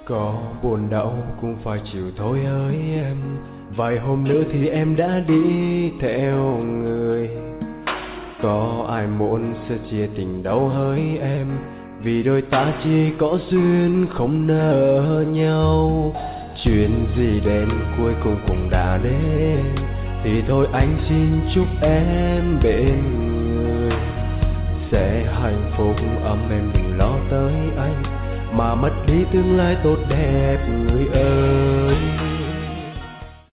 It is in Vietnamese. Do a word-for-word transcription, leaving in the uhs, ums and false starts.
Có buồn đau cũng phải chịu thôi hỡi em. Vài hôm nữa thì em đã đi theo người. Có ai muốn sẽ chia tình đâu hỡi em, vì đôi ta chỉ có duyên không nỡ nhau. Chuyện gì đến cuối cùng cũng đã đến, thì thôi anh xin chúc em bên người sẽ hạnh phúc ấm em, đừng lo tới anh mà mất đi tương lai tốt đẹp người ơi.